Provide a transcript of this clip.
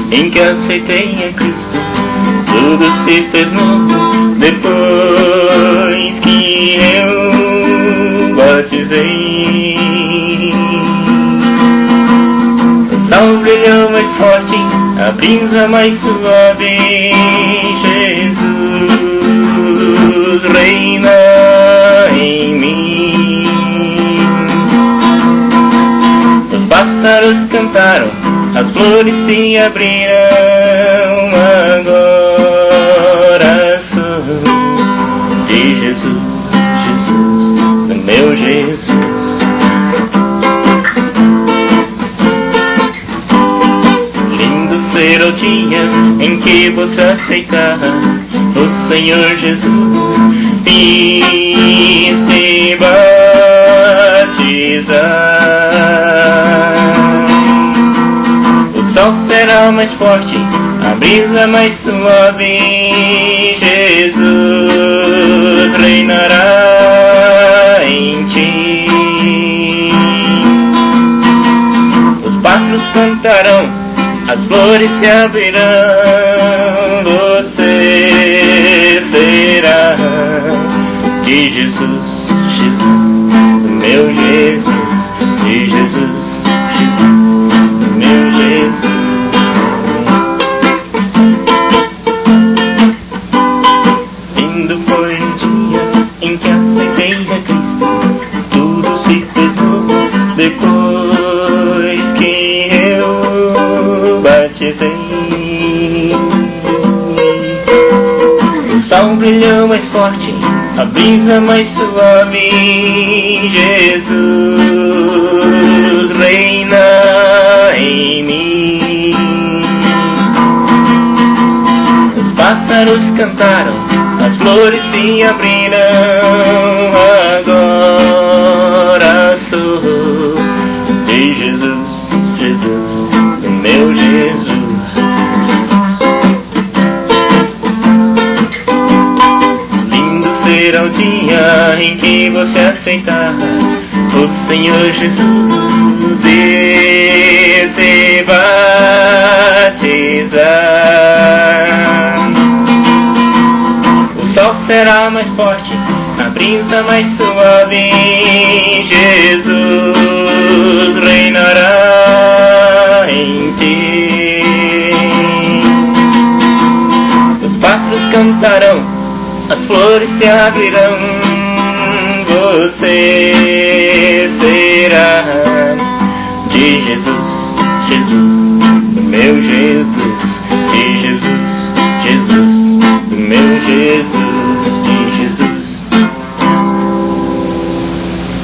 em que aceitei a Cristo, tudo se fez novo depois que eu batizei. O sol brilhou mais forte, a brisa mais suave, Jesus reina em mim. Os pássaros cantaram, as flores se abriram, agora sou de Jesus, Jesus, meu Jesus. Lindo ser o dia em que você aceitar o Senhor Jesus e se batizar. O sol será mais forte, a brisa mais suave, Jesus reinará em ti. Os pássaros cantarão, as flores se abrirão, você será de Jesus, Jesus, meu Jesus, de Jesus, Jesus, meu Jesus. Lindo foi o dia em que aceitei a Cristo, tudo se fez novo depois que eu batizei. O sol brilhou mais forte, a brisa mais suave, Jesus reina em mim. Os pássaros cantaram, as flores se abriram, agora sou de Jesus, Jesus, meu Jesus. Será o dia em que você aceitar o Senhor Jesus e se batizar. O sol será mais forte, a brisa mais suave, Jesus reinará em ti. Os pássaros cantarão, as flores se abrirão, você será de Jesus, Jesus, meu Jesus, de Jesus, Jesus, meu Jesus.